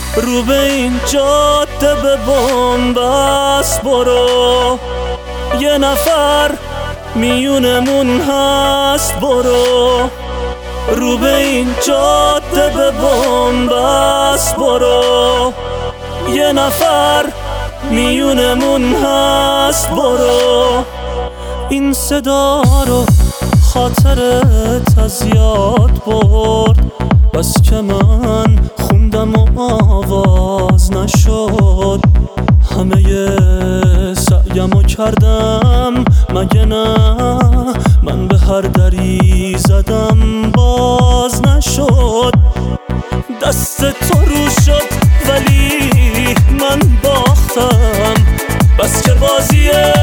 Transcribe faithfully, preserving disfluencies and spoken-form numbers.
رو به این جاده به بن‌بست برو، یه نفر میونمون هست برو. رو به این جاده به بن‌بست برو، یه نفر میونمون هست برو. این صدا رو خاطرت از یاد برد، بس که من خوندم و آواز نشد. همه سعیمو کردم مگه نه، من به هر دری زدم باز نشد. دست تو رو شد ولی من باختم، بس که بازیه